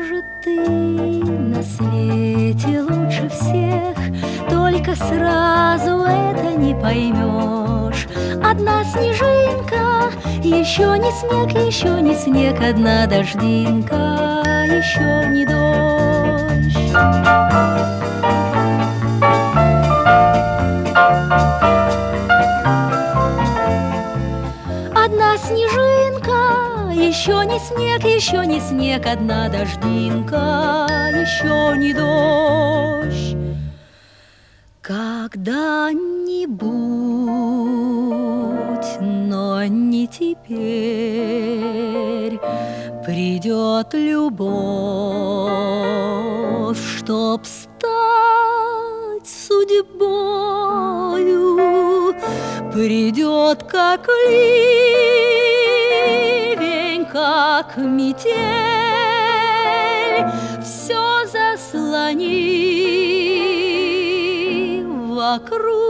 же ты на свете лучше всех, только сразу это не поймешь. Одна снежинка, еще не снег, еще не снег, одна дождинка, еще не дождь. Одна снежинка, еще не снег, еще не снег, одна дождинка, еще не дождь. Когда-нибудь, но не теперь, придет любовь, чтоб стать судьбою, придет как ливень, как метель, все заслонив вокруг.